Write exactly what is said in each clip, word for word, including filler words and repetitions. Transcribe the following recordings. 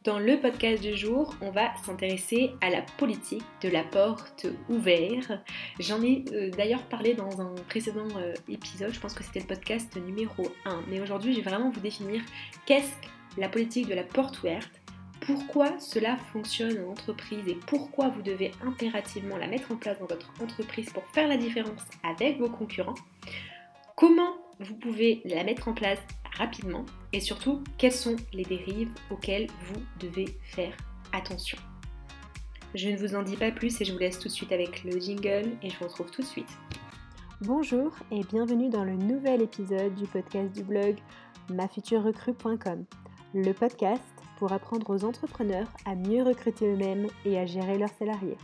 Dans le podcast du jour, on va s'intéresser à la politique de la porte ouverte. J'en ai euh, d'ailleurs parlé dans un précédent euh, épisode, je pense que c'était le podcast numéro un. Mais aujourd'hui, je vais vraiment vous définir qu'est-ce que la politique de la porte ouverte, pourquoi cela fonctionne en entreprise et pourquoi vous devez impérativement la mettre en place dans votre entreprise pour faire la différence avec vos concurrents, comment vous pouvez la mettre en place rapidement et surtout quelles sont les dérives auxquelles vous devez faire attention. Je ne vous en dis pas plus et je vous laisse tout de suite avec le jingle et je vous retrouve tout de suite. Bonjour et bienvenue dans le nouvel épisode du podcast du blog ma future recrue point com, le podcast pour apprendre aux entrepreneurs à mieux recruter eux-mêmes et à gérer leurs salariés.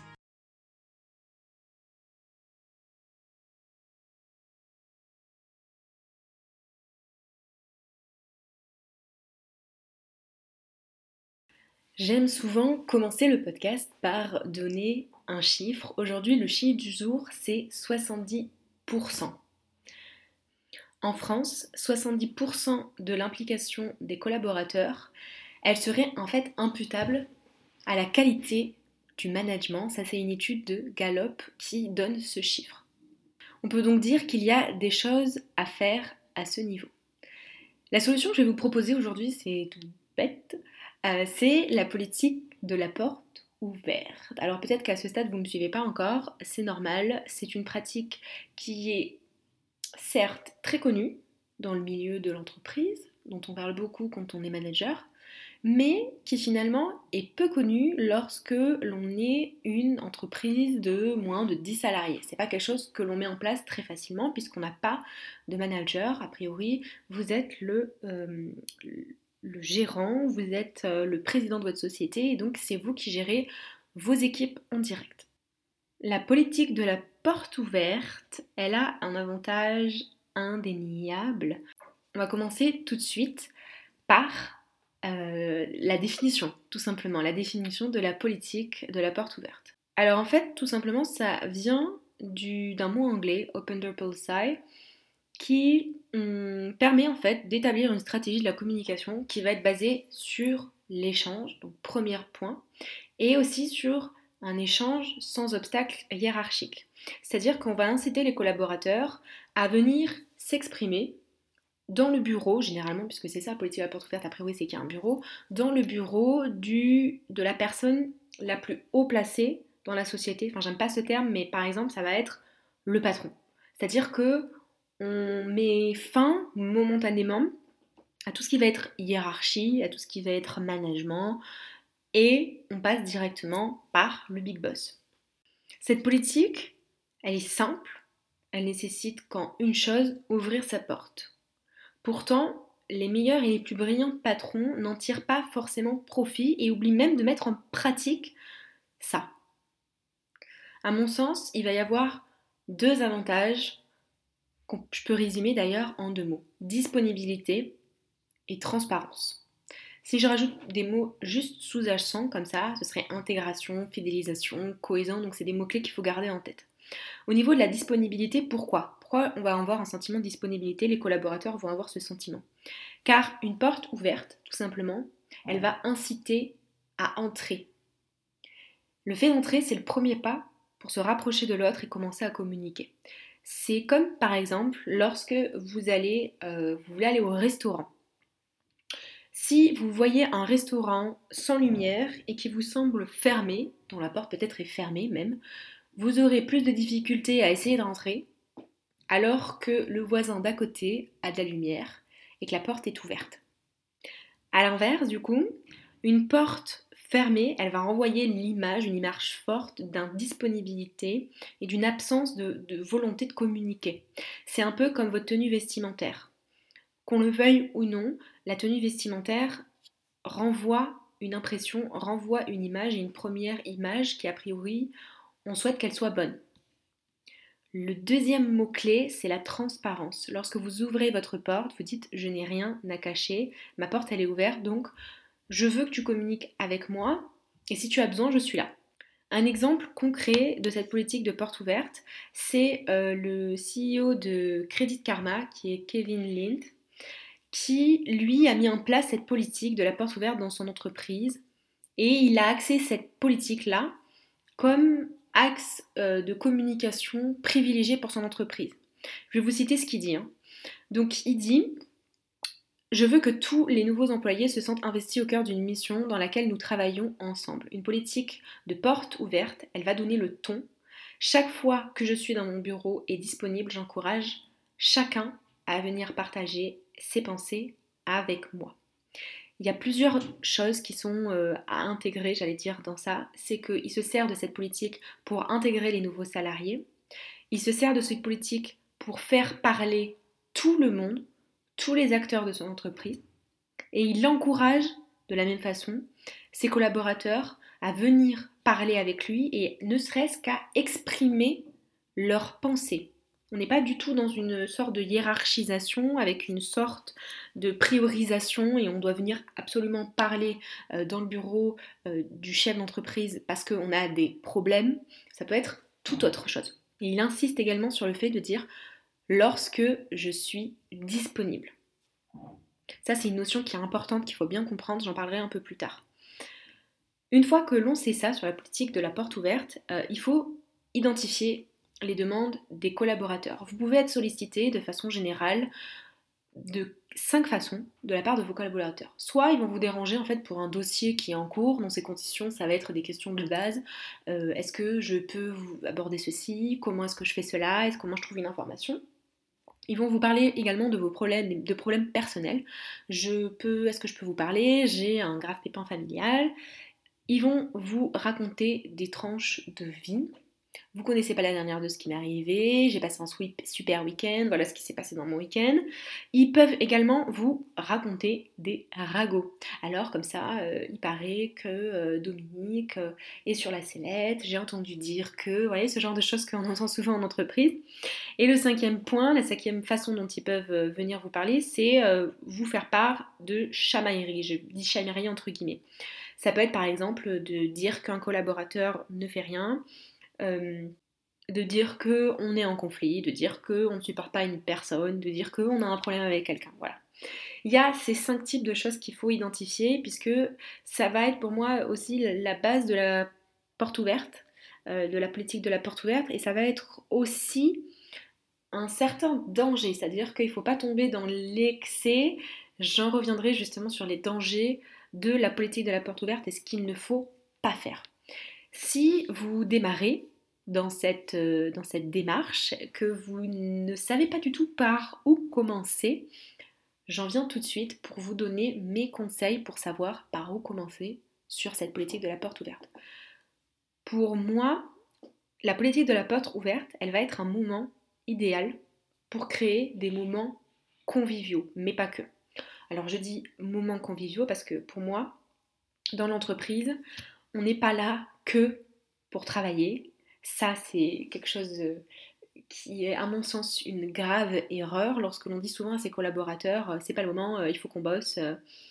J'aime souvent commencer le podcast par donner un chiffre. Aujourd'hui, le chiffre du jour, c'est soixante-dix pour cent. En France, soixante-dix pour cent de l'implication des collaborateurs, elle serait en fait imputable à la qualité du management. Ça, c'est une étude de Gallup qui donne ce chiffre. On peut donc dire qu'il y a des choses à faire à ce niveau. La solution que je vais vous proposer aujourd'hui, c'est tout bête. Euh, c'est la politique de la porte ouverte. Alors peut-être qu'à ce stade vous ne me suivez pas encore, c'est normal, c'est une pratique qui est certes très connue dans le milieu de l'entreprise, dont on parle beaucoup quand on est manager, mais qui finalement est peu connue lorsque l'on est une entreprise de moins de dix salariés. C'est pas quelque chose que l'on met en place très facilement puisqu'on n'a pas de manager, a priori vous êtes le... Euh, le gérant, vous êtes le président de votre société et donc c'est vous qui gérez vos équipes en direct. La politique de la porte ouverte, elle a un avantage indéniable. On va commencer tout de suite par euh, la définition, tout simplement, la définition de la politique de la porte ouverte. Alors en fait, tout simplement, ça vient du, d'un mot anglais, open door policy, qui hum, permet en fait d'établir une stratégie de la communication qui va être basée sur l'échange, donc premier point, et aussi sur un échange sans obstacle hiérarchique. C'est-à-dire qu'on va inciter les collaborateurs à venir s'exprimer dans le bureau, généralement, puisque c'est ça, politique de la porte ouverte, après oui, c'est qu'il y a un bureau, dans le bureau du, de la personne la plus haut placée dans la société. Enfin, j'aime pas ce terme, mais par exemple, ça va être le patron. C'est-à-dire que on met fin momentanément à tout ce qui va être hiérarchie, à tout ce qui va être management, et on passe directement par le big boss. Cette politique, elle est simple, elle nécessite qu'en une chose, ouvrir sa porte. Pourtant, les meilleurs et les plus brillants patrons n'en tirent pas forcément profit et oublient même de mettre en pratique ça. À mon sens, il va y avoir deux avantages que je peux résumer d'ailleurs en deux mots. Disponibilité et transparence. Si je rajoute des mots juste sous-jacents comme ça, ce serait intégration, fidélisation, cohésion, donc c'est des mots-clés qu'il faut garder en tête. Au niveau de la disponibilité, pourquoi Pourquoi on va avoir un sentiment de disponibilité, les collaborateurs vont avoir ce sentiment? Car une porte ouverte, tout simplement, elle va inciter à entrer. Le fait d'entrer, c'est le premier pas pour se rapprocher de l'autre et commencer à communiquer. C'est comme par exemple lorsque vous allez, euh, vous voulez aller au restaurant. Si vous voyez un restaurant sans lumière et qui vous semble fermé, dont la porte peut-être est fermée même, vous aurez plus de difficultés à essayer d'entrer alors que le voisin d'à côté a de la lumière et que la porte est ouverte. A l'inverse, du coup, une porte fermée, elle va renvoyer l'image, une image forte d'indisponibilité et d'une absence de, de volonté de communiquer. C'est un peu comme votre tenue vestimentaire. Qu'on le veuille ou non, la tenue vestimentaire renvoie une impression, renvoie une image et une première image qui a priori, on souhaite qu'elle soit bonne. Le deuxième mot-clé, c'est la transparence. Lorsque vous ouvrez votre porte, vous dites « je n'ai rien à cacher, ma porte elle est ouverte, donc je veux que tu communiques avec moi et si tu as besoin, je suis là ». Un exemple concret de cette politique de porte ouverte, c'est euh, le C E O de Credit Karma, qui est Kevin Lind, qui lui a mis en place cette politique de la porte ouverte dans son entreprise Et il a axé cette politique-là comme axe euh, de communication privilégié pour son entreprise. Je vais vous citer ce qu'il dit. Hein. Donc il dit « Je veux que tous les nouveaux employés se sentent investis au cœur d'une mission dans laquelle nous travaillons ensemble. Une politique de porte ouverte, elle va donner le ton. Chaque fois que je suis dans mon bureau et disponible, j'encourage chacun à venir partager ses pensées avec moi. » Il y a plusieurs choses qui sont euh, à intégrer, j'allais dire, dans ça. C'est qu'il se sert de cette politique pour intégrer les nouveaux salariés. Il se sert de cette politique pour faire parler tout le monde, tous les acteurs de son entreprise. Et il encourage, de la même façon, ses collaborateurs à venir parler avec lui et ne serait-ce qu'à exprimer leurs pensées. On n'est pas du tout dans une sorte de hiérarchisation avec une sorte de priorisation et on doit venir absolument parler euh, dans le bureau euh, du chef d'entreprise parce qu'on a des problèmes. Ça peut être tout autre chose. Et il insiste également sur le fait de dire « lorsque je suis disponible ». Ça, c'est une notion qui est importante, qu'il faut bien comprendre, j'en parlerai un peu plus tard. Une fois que l'on sait ça sur la politique de la porte ouverte, euh, il faut identifier les demandes des collaborateurs. Vous pouvez être sollicité de façon générale de cinq façons de la part de vos collaborateurs. Soit ils vont vous déranger en fait pour un dossier qui est en cours, dans ces conditions ça va être des questions de base. Euh, est-ce que je peux vous aborder ceci? Comment est-ce que je fais cela? Est-ce comment je trouve une information? Ils vont vous parler également de vos problèmes, de problèmes personnels. Je peux, est-ce que je peux vous parler? J'ai un grave pépin familial. Ils vont vous raconter des tranches de vie. Vous connaissez pas la dernière de ce qui m'est arrivé, j'ai passé un super week-end, voilà ce qui s'est passé dans mon week-end. Ils peuvent également vous raconter des ragots. Alors comme ça, euh, il paraît que euh, Dominique euh, est sur la sellette, j'ai entendu dire que, vous voyez, ce genre de choses qu'on entend souvent en entreprise. Et le cinquième point, la cinquième façon dont ils peuvent euh, venir vous parler, c'est euh, vous faire part de chamaillerie. Je dis chamaillerie entre guillemets. Ça peut être par exemple de dire qu'un collaborateur ne fait rien, Euh, de dire qu'on est en conflit, de dire qu'on ne supporte pas une personne, de dire qu'on a un problème avec quelqu'un, voilà. Il y a ces cinq types de choses qu'il faut identifier puisque ça va être pour moi aussi la base de la porte ouverte, euh, de la politique de la porte ouverte et ça va être aussi un certain danger, c'est-à-dire qu'il ne faut pas tomber dans l'excès, j'en reviendrai justement sur les dangers de la politique de la porte ouverte et ce qu'il ne faut pas faire. Si vous démarrez dans cette, euh, dans cette démarche, que vous ne savez pas du tout par où commencer, j'en viens tout de suite pour vous donner mes conseils pour savoir par où commencer sur cette politique de la porte ouverte. Pour moi, la politique de la porte ouverte, elle va être un moment idéal pour créer des moments conviviaux, mais pas que. Alors je dis moments conviviaux parce que pour moi, dans l'entreprise, on n'est pas là que pour travailler. Ça, c'est quelque chose qui est, à mon sens, une grave erreur. Lorsque l'on dit souvent à ses collaborateurs, c'est pas le moment, il faut qu'on bosse.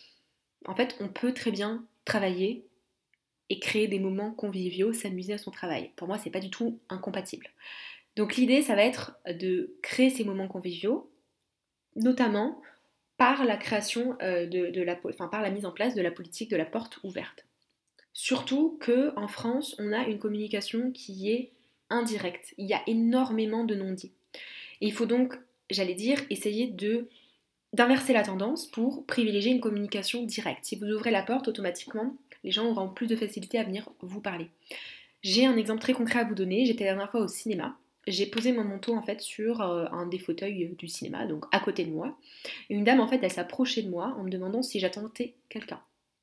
En fait, on peut très bien travailler et créer des moments conviviaux, s'amuser à son travail. Pour moi, c'est pas du tout incompatible. Donc l'idée, ça va être de créer ces moments conviviaux, notamment par la création de, de la, enfin par la mise en place de la politique de la porte ouverte. Surtout qu'en France, on a une communication qui est indirecte. Il y a énormément de non-dits. Et il faut donc, j'allais dire, essayer de, d'inverser la tendance pour privilégier une communication directe. Si vous ouvrez la porte, automatiquement, les gens auront plus de facilité à venir vous parler. J'ai un exemple très concret à vous donner. J'étais la dernière fois au cinéma. J'ai posé mon manteau en fait sur un des fauteuils du cinéma, donc à côté de moi. Et une dame en fait, elle s'approchait de moi en me demandant si j'attendais quelqu'un.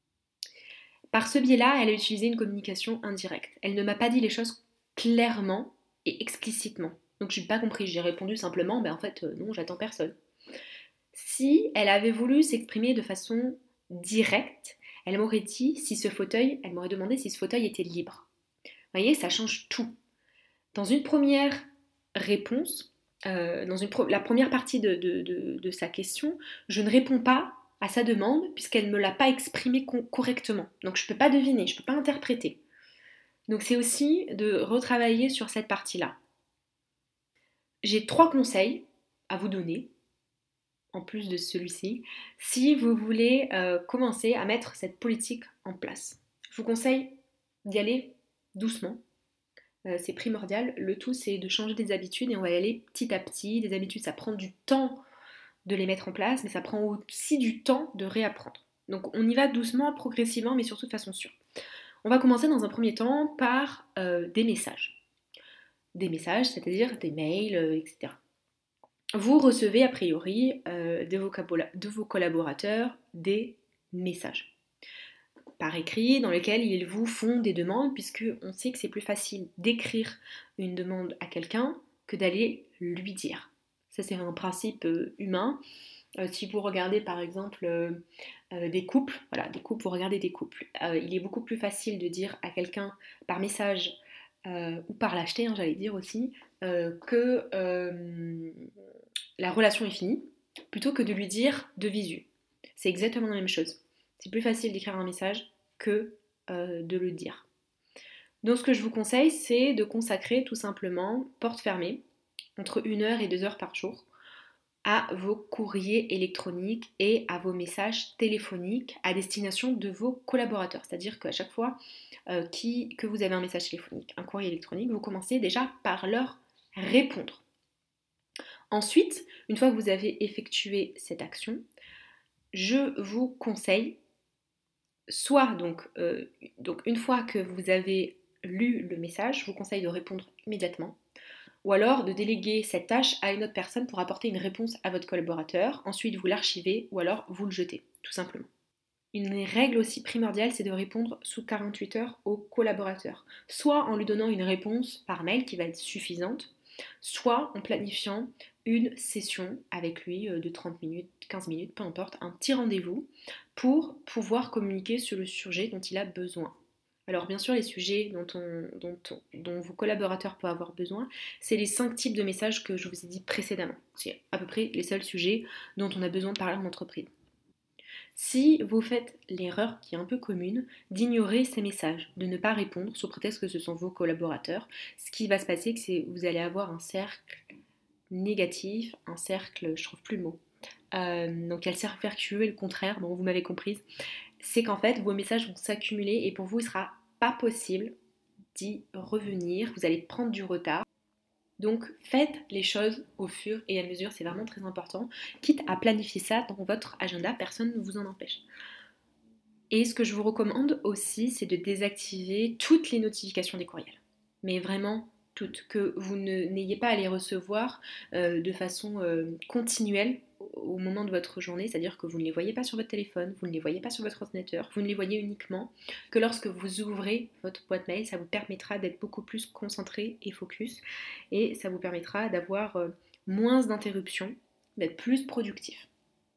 Par ce biais-là, elle a utilisé une communication indirecte. Elle ne m'a pas dit les choses clairement et explicitement. Donc je n'ai pas compris, j'ai répondu simplement, ben en fait euh, non, j'attends personne. Si elle avait voulu s'exprimer de façon directe, elle m'aurait dit si ce fauteuil, elle m'aurait demandé si ce fauteuil était libre. Vous voyez, ça change tout. Dans une première réponse, euh, dans une pro- la première partie de, de, de, de sa question, je ne réponds pas à sa demande puisqu'elle ne me l'a pas exprimé co- correctement. Donc je ne peux pas deviner, je ne peux pas interpréter. Donc c'est aussi de retravailler sur cette partie-là. J'ai trois conseils à vous donner, en plus de celui-ci, si vous voulez euh, commencer à mettre cette politique en place. Je vous conseille d'y aller doucement. Euh, c'est primordial. Le tout, c'est de changer des habitudes et on va y aller petit à petit. Des habitudes, ça prend du temps de les mettre en place, mais ça prend aussi du temps de réapprendre. Donc on y va doucement, progressivement, mais surtout de façon sûre. On va commencer dans un premier temps par euh, des messages. Des messages, c'est-à-dire des mails, euh, et cetera. Vous recevez a priori euh, de, vos de vos collaborateurs des messages par écrit dans lesquels ils vous font des demandes, puisque on sait que c'est plus facile d'écrire une demande à quelqu'un que d'aller lui dire. Ça, c'est un principe euh, humain. Euh, si vous regardez par exemple euh, euh, des couples, voilà, des couples, vous regardez des couples, euh, il est beaucoup plus facile de dire à quelqu'un par message euh, ou par l'acheter, hein, j'allais dire aussi, euh, que euh, la relation est finie, plutôt que de lui dire de visu. C'est exactement la même chose. C'est plus facile d'écrire un message que euh, de le dire. Donc ce que je vous conseille, c'est de consacrer tout simplement, porte fermée, entre une heure et deux heures par jour, à vos courriers électroniques et à vos messages téléphoniques à destination de vos collaborateurs. C'est-à-dire qu'à chaque fois euh, qui, que vous avez un message téléphonique, un courrier électronique, vous commencez déjà par leur répondre. Ensuite, une fois que vous avez effectué cette action, je vous conseille, soit donc, euh, donc une fois que vous avez lu le message, je vous conseille de répondre immédiatement, ou alors de déléguer cette tâche à une autre personne pour apporter une réponse à votre collaborateur, ensuite vous l'archivez ou alors vous le jetez, tout simplement. Une règle aussi primordiale, c'est de répondre sous quarante-huit heures au collaborateur, soit en lui donnant une réponse par mail qui va être suffisante, soit en planifiant une session avec lui de trente minutes, quinze minutes, peu importe, un petit rendez-vous pour pouvoir communiquer sur le sujet dont il a besoin. Alors bien sûr, les sujets dont, on, dont, on, dont vos collaborateurs peuvent avoir besoin, c'est les cinq types de messages que je vous ai dit précédemment. C'est à peu près les seuls sujets dont on a besoin de parler en entreprise. Si vous faites l'erreur qui est un peu commune d'ignorer ces messages, de ne pas répondre sous prétexte que ce sont vos collaborateurs, ce qui va se passer, c'est que vous allez avoir un cercle négatif, un cercle, je trouve plus le mot, euh, donc il y a le cercle vertueux et le contraire, bon vous m'avez comprise, c'est qu'en fait vos messages vont s'accumuler et pour vous il ne sera pas possible d'y revenir, vous allez prendre du retard. Donc faites les choses au fur et à mesure, c'est vraiment très important, quitte à planifier ça dans votre agenda, personne ne vous en empêche. Et ce que je vous recommande aussi, c'est de désactiver toutes les notifications des courriels. Mais vraiment toutes, que vous ne, n'ayez pas à les recevoir euh, de façon euh, continuelle au moment de votre journée, c'est-à-dire que vous ne les voyez pas sur votre téléphone, vous ne les voyez pas sur votre ordinateur, vous ne les voyez uniquement que lorsque vous ouvrez votre boîte mail, ça vous permettra d'être beaucoup plus concentré et focus, et ça vous permettra d'avoir euh, moins d'interruptions, d'être plus productif.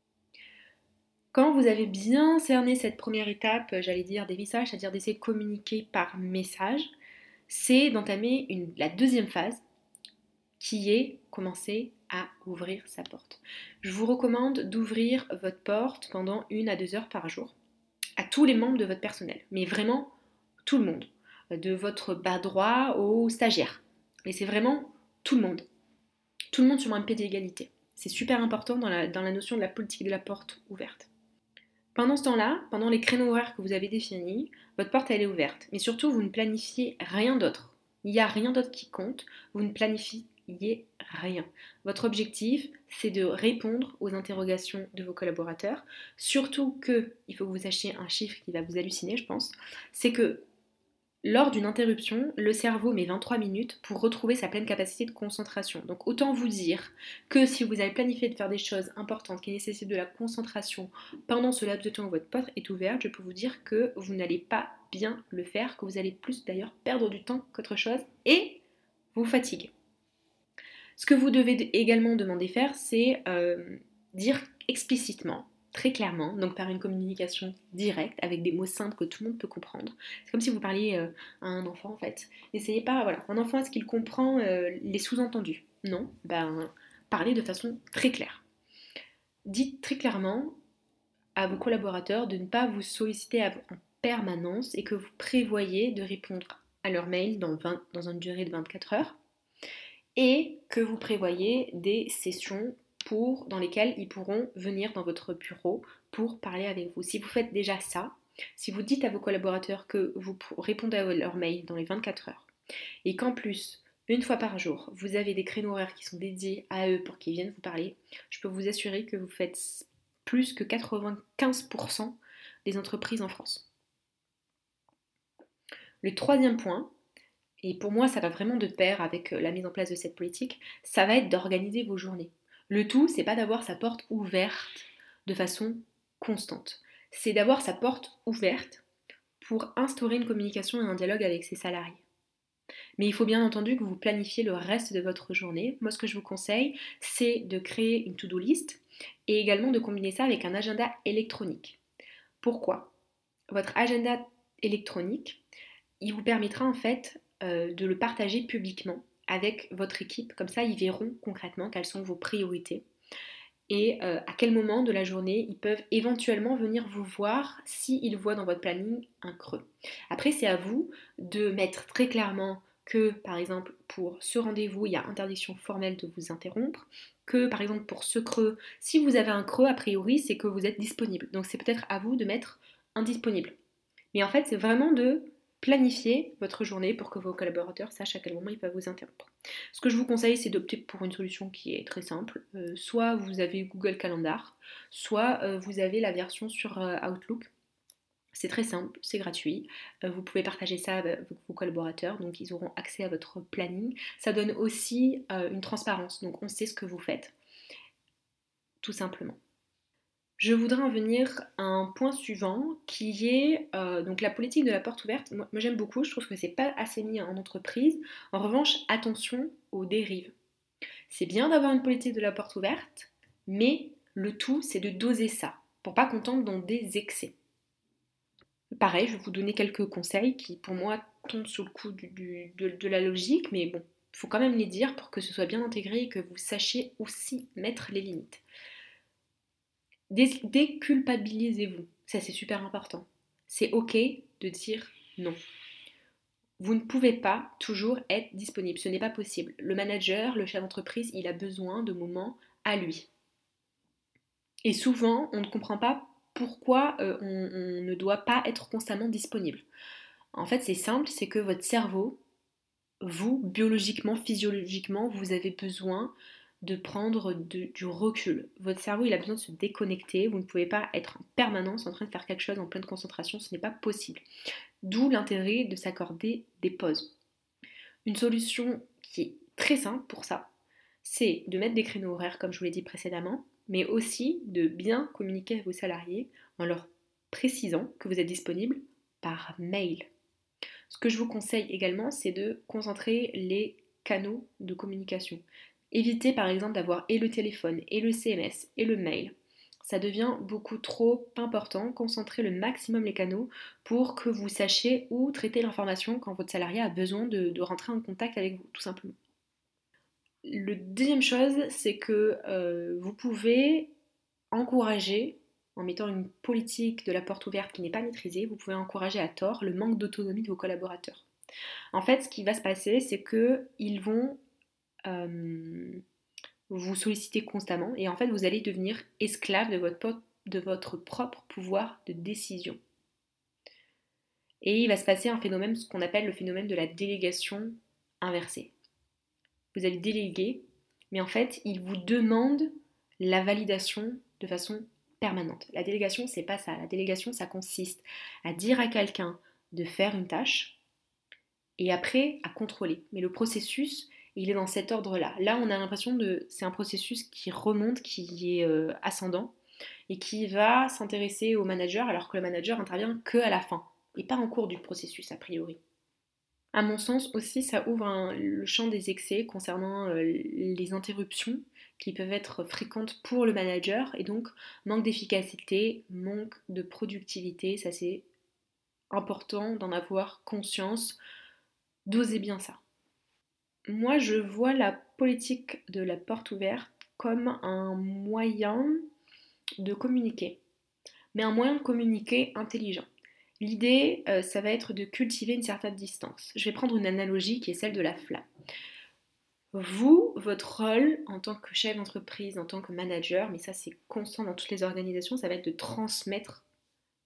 Quand vous avez bien cerné cette première étape, j'allais dire des messages, c'est-à-dire d'essayer de communiquer par message, c'est d'entamer une, la deuxième phase qui est commencer à ouvrir sa porte. Je vous recommande d'ouvrir votre porte pendant une à deux heures par jour à tous les membres de votre personnel, mais vraiment tout le monde, de votre bas droit aux stagiaires. Mais c'est vraiment tout le monde, tout le monde sur un pied d'égalité. C'est super important dans la, dans la notion de la politique de la porte ouverte. Pendant ce temps-là, pendant les créneaux horaires que vous avez définis, votre porte elle est ouverte. Mais surtout, vous ne planifiez rien d'autre. Il n'y a rien d'autre qui compte. Vous ne planifiez rien. Votre objectif, c'est de répondre aux interrogations de vos collaborateurs. Surtout que, il faut que vous sachiez un chiffre qui va vous halluciner, je pense, c'est que lors d'une interruption, le cerveau met vingt-trois minutes pour retrouver sa pleine capacité de concentration. Donc autant vous dire que si vous avez planifié de faire des choses importantes qui nécessitent de la concentration pendant ce laps de temps où votre porte est ouverte, je peux vous dire que vous n'allez pas bien le faire, que vous allez plus d'ailleurs perdre du temps qu'autre chose et vous fatiguer. Ce que vous devez également demander faire, c'est euh, dire explicitement, très clairement, donc par une communication directe, avec des mots simples que tout le monde peut comprendre. C'est comme si vous parliez euh, à un enfant en fait. N'essayez pas, voilà, un enfant, est-ce qu'il comprend euh, les sous-entendus? Non, ben parlez de façon très claire. Dites très clairement à vos collaborateurs de ne pas vous solliciter en permanence et que vous prévoyez de répondre à leurs mails dans, vingt, dans une durée de vingt-quatre heures et que vous prévoyez des sessions pour, dans lesquelles ils pourront venir dans votre bureau pour parler avec vous. Si vous faites déjà ça, Si vous dites à vos collaborateurs que vous répondez à leurs mails dans les vingt-quatre heures et qu'en plus, une fois par jour, vous avez des créneaux horaires qui sont dédiés à eux pour qu'ils viennent vous parler, je peux vous assurer que vous faites plus que quatre-vingt-quinze pour cent des entreprises en France. Le troisième point, et pour moi ça va vraiment de pair avec la mise en place de cette politique, ça va être d'organiser vos journées. Le tout, c'est pas d'avoir sa porte ouverte de façon constante. C'est d'avoir sa porte ouverte pour instaurer une communication et un dialogue avec ses salariés. Mais il faut bien entendu que vous planifiez le reste de votre journée. Moi, ce que je vous conseille, c'est de créer une to-do list et également de combiner ça avec un agenda électronique. Pourquoi ? Votre agenda électronique, il vous permettra en fait euh, de le partager publiquement avec votre équipe. Comme ça, ils verront concrètement quelles sont vos priorités et euh, à quel moment de la journée ils peuvent éventuellement venir vous voir s'ils voient dans votre planning un creux. Après, c'est à vous de mettre très clairement que, par exemple, pour ce rendez-vous, il y a interdiction formelle de vous interrompre, que, par exemple, pour ce creux, si vous avez un creux, a priori, c'est que vous êtes disponible. Donc, c'est peut-être à vous de mettre indisponible. Mais en fait, c'est vraiment de planifier votre journée pour que vos collaborateurs sachent à quel moment ils peuvent vous interrompre. Ce que je vous conseille, c'est d'opter pour une solution qui est très simple. Euh, soit vous avez Google Calendar, soit euh, vous avez la version sur euh, Outlook. C'est très simple, c'est gratuit. Euh, vous pouvez partager ça avec vos collaborateurs, donc ils auront accès à votre planning. Ça donne aussi euh, une transparence, donc on sait ce que vous faites, tout simplement. Je voudrais en venir à un point suivant qui est euh, donc la politique de la porte ouverte. Moi, moi j'aime beaucoup, je trouve que c'est pas assez mis en entreprise. En revanche, attention aux dérives. C'est bien d'avoir une politique de la porte ouverte, mais le tout c'est de doser ça pour pas qu'on tombe dans des excès. Pareil, je vais vous donner quelques conseils qui pour moi tombent sous le coup du, du, de, de la logique, mais bon, il faut quand même les dire pour que ce soit bien intégré et que vous sachiez aussi mettre les limites. Déculpabilisez-vous, ça c'est super important. C'est ok de dire non. Vous ne pouvez pas toujours être disponible, ce n'est pas possible. Le manager, le chef d'entreprise, il a besoin de moments à lui. Et souvent, on ne comprend pas pourquoi euh, on, on ne doit pas être constamment disponible. En fait, c'est simple, c'est que votre cerveau, vous, biologiquement, physiologiquement, vous avez besoin de prendre de, du recul. Votre cerveau, il a besoin de se déconnecter. Vous ne pouvez pas être en permanence en train de faire quelque chose en pleine concentration. Ce n'est pas possible. D'où l'intérêt de s'accorder des pauses. Une solution qui est très simple pour ça, c'est de mettre des créneaux horaires, comme je vous l'ai dit précédemment, mais aussi de bien communiquer avec vos salariés en leur précisant que vous êtes disponible par mail. Ce que je vous conseille également, c'est de concentrer les canaux de communication. Évitez par exemple d'avoir et le téléphone, et le C M S, et le mail. Ça devient beaucoup trop important. Concentrez le maximum les canaux pour que vous sachiez où traiter l'information quand votre salarié a besoin de, de rentrer en contact avec vous, tout simplement. Le deuxième chose, c'est que euh, vous pouvez encourager, en mettant une politique de la porte ouverte qui n'est pas maîtrisée, vous pouvez encourager à tort le manque d'autonomie de vos collaborateurs. En fait, ce qui va se passer, c'est qu'ils vont euh, vous solliciter constamment et en fait, vous allez devenir esclave de votre, de votre propre pouvoir de décision. Et il va se passer un phénomène, ce qu'on appelle le phénomène de la délégation inversée. Vous allez déléguer, mais en fait, il vous demande la validation de façon permanente. La délégation, c'est pas ça. La délégation, ça consiste à dire à quelqu'un de faire une tâche et après à contrôler. Mais le processus, il est dans cet ordre-là. Là, on a l'impression de, c'est un processus qui remonte, qui est euh, ascendant et qui va s'intéresser au manager alors que le manager intervient que à la fin et pas en cours du processus a priori. À mon sens aussi, ça ouvre un, le champ des excès concernant euh, les interruptions qui peuvent être fréquentes pour le manager et donc manque d'efficacité, manque de productivité, ça c'est important d'en avoir conscience, d'oser bien ça. Moi je vois la politique de la porte ouverte comme un moyen de communiquer, mais un moyen de communiquer intelligent. L'idée, euh, ça va être de cultiver une certaine distance. Je vais prendre une analogie qui est celle de la flamme. Vous, votre rôle en tant que chef d'entreprise, en tant que manager, mais ça c'est constant dans toutes les organisations, ça va être de transmettre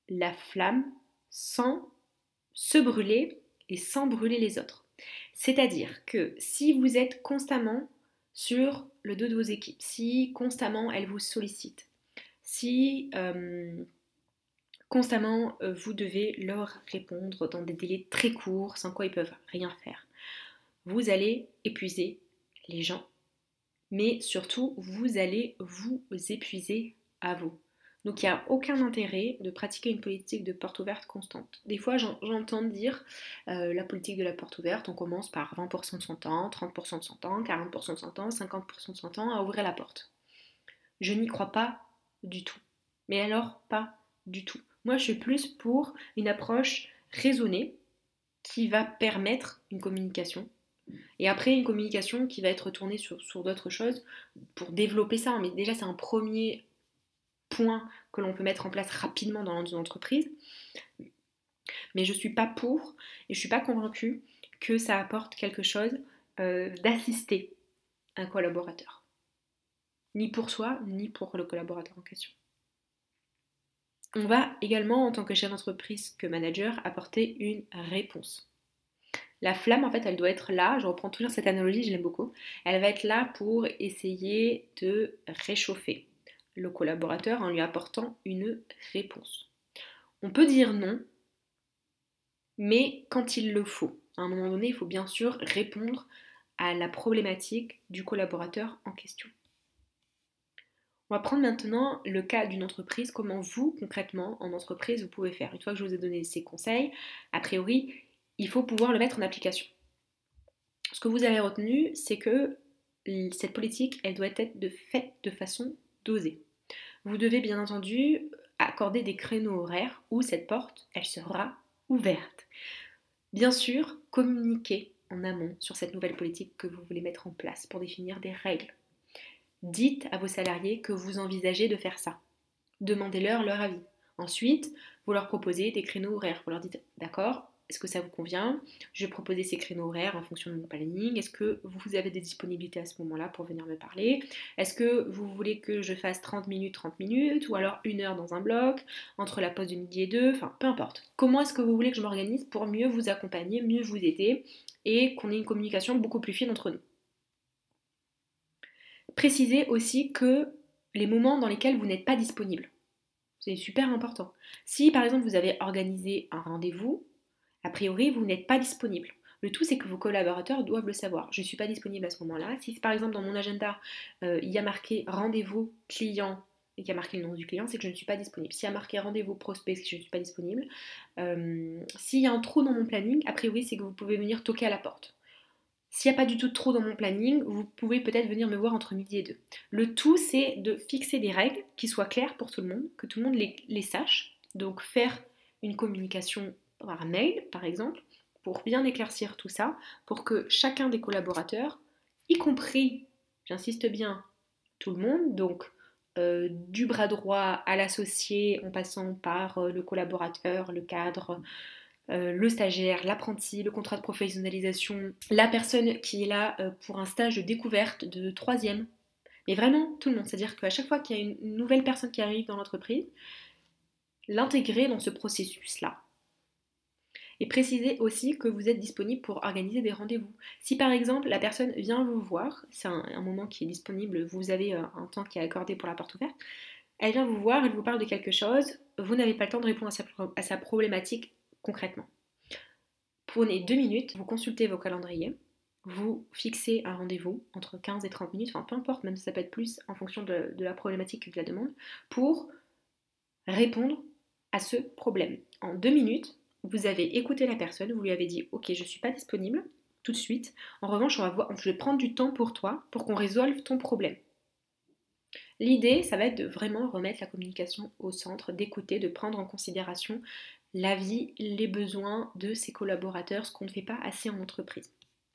la flamme sans se brûler et sans brûler les autres. C'est-à-dire que si vous êtes constamment sur le dos de vos équipes, si constamment elles vous sollicitent, si euh, constamment euh, vous devez leur répondre dans des délais très courts, sans quoi ils peuvent rien faire, vous allez épuiser les gens, mais surtout vous allez vous épuiser à vous. Donc il n'y a aucun intérêt de pratiquer une politique de porte ouverte constante. Des fois j'entends dire euh, la politique de la porte ouverte, on commence par vingt pour cent de son temps, trente pour cent de son temps, quarante pour cent de son temps, cinquante pour cent de son temps à ouvrir la porte. Je n'y crois pas du tout. Mais alors pas du tout. Moi je suis plus pour une approche raisonnée qui va permettre une communication. Et après, une communication qui va être tournée sur, sur d'autres choses pour développer ça. Mais déjà, c'est un premier point que l'on peut mettre en place rapidement dans une entreprise. Mais je ne suis pas pour et je ne suis pas convaincue que ça apporte quelque chose euh, d'assister un collaborateur. Ni pour soi, ni pour le collaborateur en question. On va également, en tant que chef d'entreprise, que manager, apporter une réponse. La flamme, en fait, elle doit être là, je reprends toujours cette analogie, je l'aime beaucoup, elle va être là pour essayer de réchauffer le collaborateur en lui apportant une réponse. On peut dire non, mais quand il le faut. À un moment donné, il faut bien sûr répondre à la problématique du collaborateur en question. On va prendre maintenant le cas d'une entreprise, comment vous, concrètement, en entreprise, vous pouvez faire. Une fois que je vous ai donné ces conseils, a priori, il faut pouvoir le mettre en application. Ce que vous avez retenu, c'est que cette politique, elle doit être de faite de façon dosée. Vous devez bien entendu accorder des créneaux horaires où cette porte, elle sera ouverte. Bien sûr, communiquez en amont sur cette nouvelle politique que vous voulez mettre en place pour définir des règles. Dites à vos salariés que vous envisagez de faire ça. Demandez-leur leur avis. Ensuite, vous leur proposez des créneaux horaires. Vous leur dites, d'accord, est-ce que ça vous convient? Je vais proposer ces créneaux horaires en fonction de mon planning. Est-ce que vous avez des disponibilités à ce moment-là pour venir me parler? Est-ce que vous voulez que je fasse trente minutes, trente minutes, ou alors une heure dans un bloc, entre la pause de midi et deux, enfin peu importe. Comment est-ce que vous voulez que je m'organise pour mieux vous accompagner, mieux vous aider, et qu'on ait une communication beaucoup plus fine entre nous? Précisez aussi que les moments dans lesquels vous n'êtes pas disponible. C'est super important. Si par exemple vous avez organisé un rendez-vous, a priori vous n'êtes pas disponible. Le tout c'est que vos collaborateurs doivent le savoir. Je ne suis pas disponible à ce moment-là. Si par exemple dans mon agenda euh, il y a marqué rendez-vous client et qu'il y a marqué le nom du client, c'est que je ne suis pas disponible. S'il y a marqué rendez-vous prospect, c'est que je ne suis pas disponible. Euh, S'il y a un trou dans mon planning, a priori c'est que vous pouvez venir toquer à la porte. S'il n'y a pas du tout de trou dans mon planning, vous pouvez peut-être venir me voir entre midi et deux. Le tout, c'est de fixer des règles qui soient claires pour tout le monde, que tout le monde les, les sache. Donc faire une communication par mail, par exemple, pour bien éclaircir tout ça, pour que chacun des collaborateurs, y compris, j'insiste bien, tout le monde, donc euh, du bras droit à l'associé, en passant par euh, le collaborateur, le cadre, Euh, le stagiaire, l'apprenti, le contrat de professionnalisation, la personne qui est là euh, pour un stage de découverte de troisième. Mais vraiment tout le monde, c'est-à-dire qu'à chaque fois qu'il y a une nouvelle personne qui arrive dans l'entreprise, l'intégrer dans ce processus-là. Et préciser aussi que vous êtes disponible pour organiser des rendez-vous. Si par exemple la personne vient vous voir, c'est un, un moment qui est disponible, vous avez euh, un temps qui est accordé pour la porte ouverte, elle vient vous voir, elle vous parle de quelque chose, vous n'avez pas le temps de répondre à sa, à sa problématique concrètement. Prenez deux minutes, vous consultez vos calendriers, vous fixez un rendez-vous entre quinze et trente minutes, enfin peu importe, même si ça peut être plus en fonction de, de la problématique de la demande, pour répondre à ce problème. En deux minutes, vous avez écouté la personne, vous lui avez dit « Ok, je ne suis pas disponible tout de suite, en revanche, on va voir, je vais prendre du temps pour toi pour qu'on résolve ton problème. » L'idée, ça va être de vraiment remettre la communication au centre, d'écouter, de prendre en considération l'avis, les besoins de ses collaborateurs, ce qu'on ne fait pas assez en entreprise.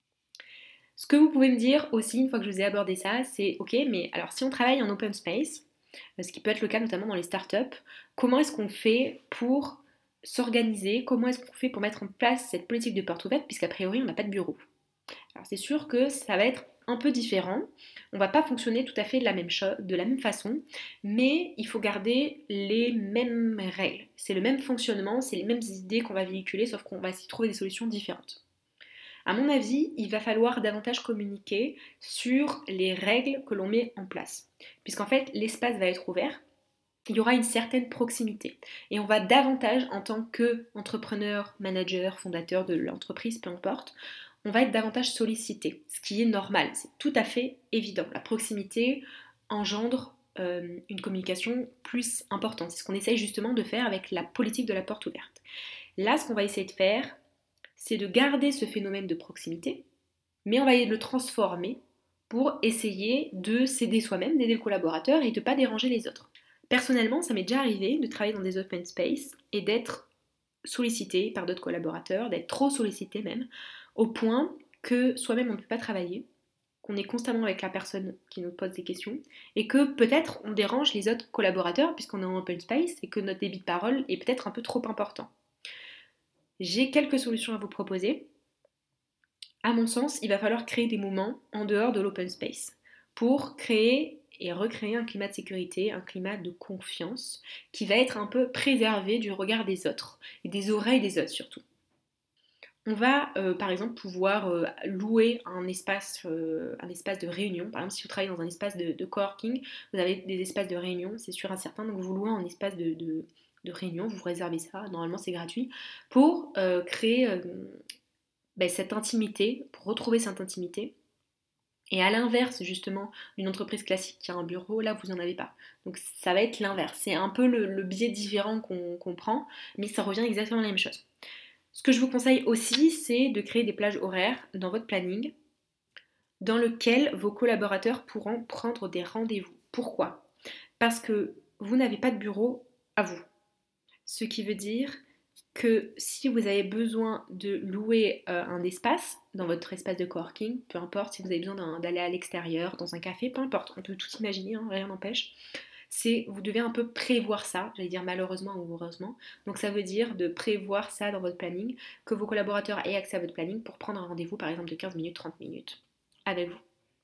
Ce que vous pouvez me dire aussi, une fois que je vous ai abordé ça, c'est ok, mais alors si on travaille en open space, ce qui peut être le cas notamment dans les startups, comment est-ce qu'on fait pour s'organiser, comment est-ce qu'on fait pour mettre en place cette politique de porte ouverte, puisqu'a priori on n'a pas de bureau. Alors c'est sûr que ça va être un peu différent. On ne va pas fonctionner tout à fait de la même chose, de la même façon, mais il faut garder les mêmes règles. C'est le même fonctionnement, c'est les mêmes idées qu'on va véhiculer, sauf qu'on va s'y trouver des solutions différentes. À mon avis, il va falloir davantage communiquer sur les règles que l'on met en place. Puisqu'en fait, l'espace va être ouvert, il y aura une certaine proximité. Et on va davantage, en tant qu'entrepreneur, manager, fondateur de l'entreprise, peu importe, on va être davantage sollicité, ce qui est normal, c'est tout à fait évident. La proximité engendre euh, une communication plus importante. C'est ce qu'on essaye justement de faire avec la politique de la porte ouverte. Là, ce qu'on va essayer de faire, c'est de garder ce phénomène de proximité, mais on va le transformer pour essayer de s'aider soi-même, d'aider le collaborateur et de ne pas déranger les autres. Personnellement, ça m'est déjà arrivé de travailler dans des open space et d'être sollicité par d'autres collaborateurs, d'être trop sollicité même, au point que soi-même on ne peut pas travailler, qu'on est constamment avec la personne qui nous pose des questions, et que peut-être on dérange les autres collaborateurs puisqu'on est en open space et que notre débit de parole est peut-être un peu trop important. J'ai quelques solutions à vous proposer. À mon sens, il va falloir créer des moments en dehors de l'open space pour créer et recréer un climat de sécurité, un climat de confiance qui va être un peu préservé du regard des autres et des oreilles des autres surtout. On va euh, par exemple pouvoir euh, louer un espace, euh, un espace de réunion. Par exemple, si vous travaillez dans un espace de, de coworking, vous avez des espaces de réunion, c'est sûr et certain, donc vous louez un espace de, de, de réunion, vous réservez ça, normalement c'est gratuit, pour euh, créer euh, ben, cette intimité, pour retrouver cette intimité. Et à l'inverse, justement, d'une entreprise classique qui a un bureau, là, vous n'en avez pas. Donc ça va être l'inverse. C'est un peu le, le biais différent qu'on, qu'on prend, mais ça revient exactement à la même chose. Ce que je vous conseille aussi, c'est de créer des plages horaires dans votre planning dans lequel vos collaborateurs pourront prendre des rendez-vous. Pourquoi ? Parce que vous n'avez pas de bureau à vous. Ce qui veut dire que si vous avez besoin de louer euh, un espace dans votre espace de coworking, peu importe si vous avez besoin d'aller à l'extérieur, dans un café, peu importe, on peut tout imaginer, hein, rien n'empêche, c'est vous devez un peu prévoir ça, j'allais dire malheureusement ou heureusement, donc ça veut dire de prévoir ça dans votre planning, que vos collaborateurs aient accès à votre planning pour prendre un rendez-vous par exemple de quinze minutes, trente minutes avec vous.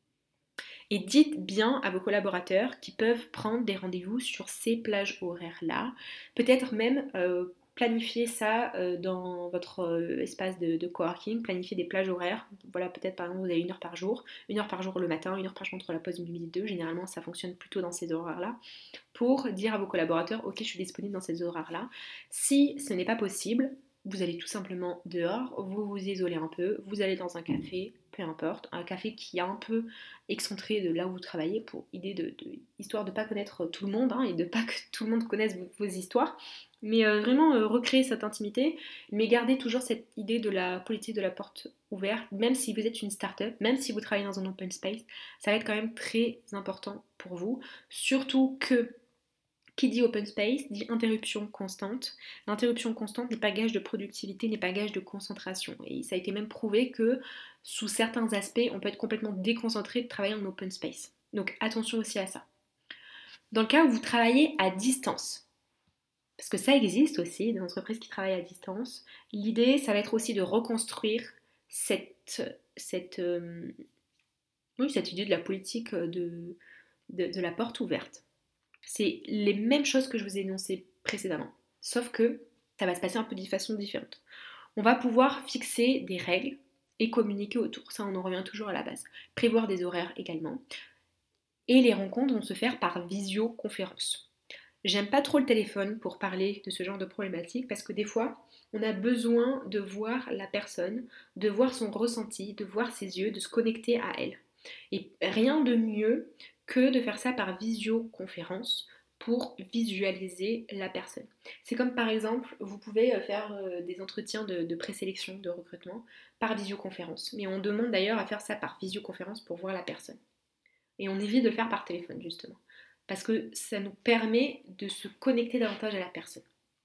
Et dites bien à vos collaborateurs qu'ils peuvent prendre des rendez-vous sur ces plages horaires-là, peut-être même euh, planifier ça euh, dans votre euh, espace de, de coworking, planifier des plages horaires. Voilà, peut-être par exemple vous avez une heure par jour, une heure par jour le matin, une heure par jour entre la pause midi et deux. Généralement ça fonctionne plutôt dans ces horaires-là, pour dire à vos collaborateurs, ok, je suis disponible dans ces horaires-là. Si ce n'est pas possible, vous allez tout simplement dehors, vous vous isolez un peu, vous allez dans un café, peu importe, un café qui est un peu excentré de là où vous travaillez, pour idée de, de histoire de ne pas connaître tout le monde hein, et de ne pas que tout le monde connaisse vos, vos histoires, mais euh, vraiment euh, recréer cette intimité, mais garder toujours cette idée de la politique de la porte ouverte, même si vous êtes une start-up, même si vous travaillez dans un open space, ça va être quand même très important pour vous, surtout que qui dit open space dit interruption constante. L'interruption constante n'est pas gage de productivité, n'est pas gage de concentration. Et ça a été même prouvé que sous certains aspects, on peut être complètement déconcentré de travailler en open space. Donc attention aussi à ça. Dans le cas où vous travaillez à distance, parce que ça existe aussi, des entreprises qui travaillent à distance, l'idée, ça va être aussi de reconstruire cette, cette, euh, oui, cette idée de la politique de, de, de la porte ouverte. C'est les mêmes choses que je vous ai énoncées précédemment, sauf que ça va se passer un peu de façon différente. On va pouvoir fixer des règles et communiquer autour, ça on en revient toujours à la base. Prévoir des horaires également. Et les rencontres vont se faire par visioconférence. J'aime pas trop le téléphone pour parler de ce genre de problématique parce que des fois, on a besoin de voir la personne, de voir son ressenti, de voir ses yeux, de se connecter à elle. Et rien de mieux que de faire ça par visioconférence pour visualiser la personne. C'est comme par exemple, vous pouvez faire des entretiens de, de présélection, de recrutement par visioconférence. Mais on demande d'ailleurs à faire ça par visioconférence pour voir la personne. Et on évite de le faire par téléphone justement. Parce que ça nous permet de se connecter davantage à la personne.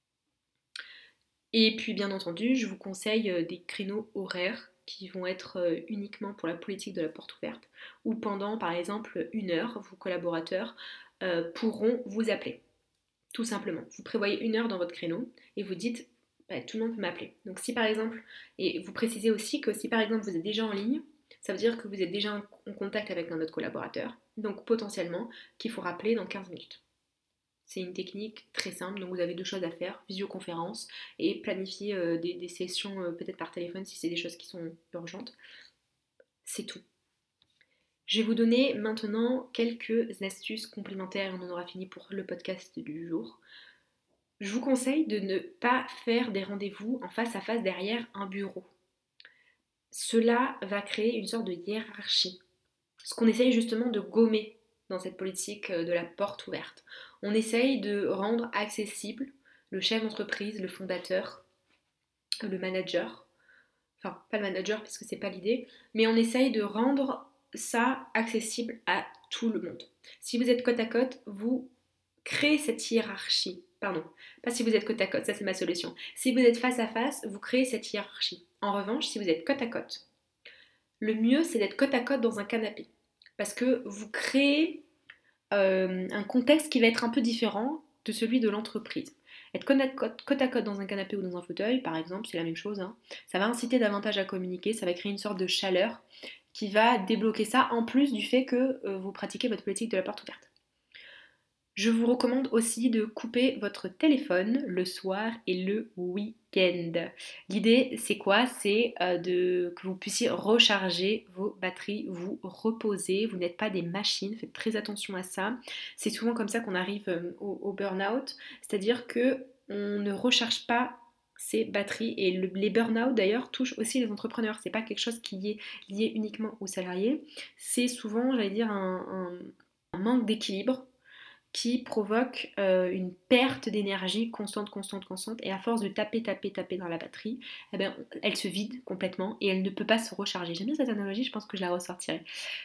Et puis bien entendu, je vous conseille des créneaux horaires qui vont être uniquement pour la politique de la porte ouverte, ou pendant par exemple une heure, vos collaborateurs euh, pourront vous appeler. Tout simplement. Vous prévoyez une heure dans votre créneau et vous dites bah, tout le monde peut m'appeler. Donc si par exemple, et vous précisez aussi que si par exemple vous êtes déjà en ligne, ça veut dire que vous êtes déjà en contact avec un autre collaborateur, donc potentiellement qu'il faut rappeler dans quinze minutes. C'est une technique très simple, donc vous avez deux choses à faire, visioconférence et planifier euh, des, des sessions euh, peut-être par téléphone si c'est des choses qui sont urgentes. C'est tout. Je vais vous donner maintenant quelques astuces complémentaires, on en aura fini pour le podcast du jour. Je vous conseille de ne pas faire des rendez-vous en face à face derrière un bureau. Cela va créer une sorte de hiérarchie. Ce qu'on essaye justement de gommer dans cette politique de la porte ouverte. On essaye de rendre accessible le chef d'entreprise, le fondateur, le manager. Enfin, pas le manager puisque c'est pas l'idée, mais on essaye de rendre ça accessible à tout le monde. Si vous êtes côte à côte, vous créez cette hiérarchie. Pardon, pas si vous êtes côte à côte, ça c'est ma solution. Si vous êtes face à face, vous créez cette hiérarchie. En revanche, si vous êtes côte à côte, le mieux c'est d'être côte à côte dans un canapé. Parce que vous créez euh, un contexte qui va être un peu différent de celui de l'entreprise. Être côte à côte, côte à côte dans un canapé ou dans un fauteuil, par exemple, c'est la même chose. Hein. Ça va inciter davantage à communiquer, ça va créer une sorte de chaleur qui va débloquer ça, en plus du fait que euh, vous pratiquez votre politique de la porte ouverte. Je vous recommande aussi de couper votre téléphone le soir et le week-end. L'idée, c'est quoi? C'est euh, de, que vous puissiez recharger vos batteries, vous reposer. Vous n'êtes pas des machines, faites très attention à ça. C'est souvent comme ça qu'on arrive euh, au, au burn-out, c'est-à-dire qu'on ne recharge pas ces batteries. Et le, les burn-out d'ailleurs touchent aussi les entrepreneurs. C'est pas quelque chose qui est lié uniquement aux salariés. C'est souvent, j'allais dire, un, un, un manque d'équilibre qui provoque euh, une perte d'énergie constante, constante, constante, et à force de taper, taper, taper dans la batterie, eh ben, elle se vide complètement et elle ne peut pas se recharger. J'aime bien cette analogie, je pense que je la ressortirai.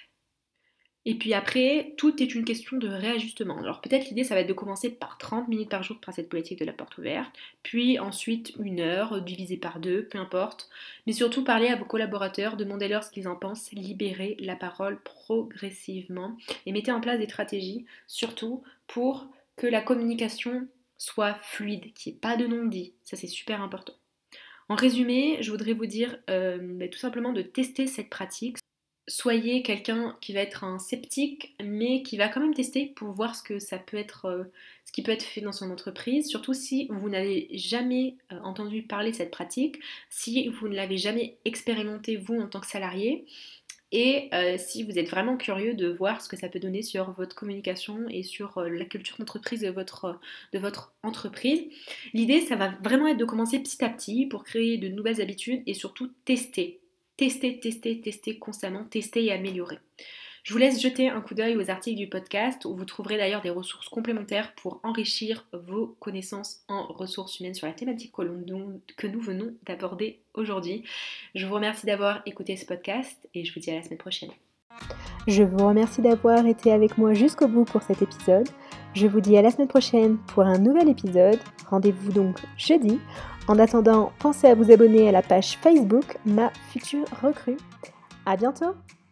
Et puis après, tout est une question de réajustement. Alors peut-être l'idée, ça va être de commencer par trente minutes par jour pour cette politique de la porte ouverte, puis ensuite une heure, divisée par deux, peu importe. Mais surtout, parler à vos collaborateurs, demandez-leur ce qu'ils en pensent, libérez la parole progressivement et mettez en place des stratégies, surtout pour que la communication soit fluide, qu'il n'y ait pas de non-dit. Ça, c'est super important. En résumé, je voudrais vous dire euh, bah, tout simplement de tester cette pratique. Soyez quelqu'un qui va être un sceptique, mais qui va quand même tester pour voir ce que ça peut être, euh, ce qui peut être fait dans son entreprise. Surtout si vous n'avez jamais euh, entendu parler de cette pratique, si vous ne l'avez jamais expérimenté vous en tant que salarié, et euh, si vous êtes vraiment curieux de voir ce que ça peut donner sur votre communication et sur euh, la culture d'entreprise de votre, de votre entreprise. L'idée, ça va vraiment être de commencer petit à petit pour créer de nouvelles habitudes et surtout tester. Tester, tester, tester constamment, tester et améliorer. Je vous laisse jeter un coup d'œil aux articles du podcast où vous trouverez d'ailleurs des ressources complémentaires pour enrichir vos connaissances en ressources humaines sur la thématique que nous venons d'aborder aujourd'hui. Je vous remercie d'avoir écouté ce podcast et je vous dis à la semaine prochaine. Je vous remercie d'avoir été avec moi jusqu'au bout pour cet épisode. Je vous dis à la semaine prochaine pour un nouvel épisode. Rendez-vous donc jeudi. En attendant, pensez à vous abonner à la page Facebook Ma Future Recrue. À bientôt!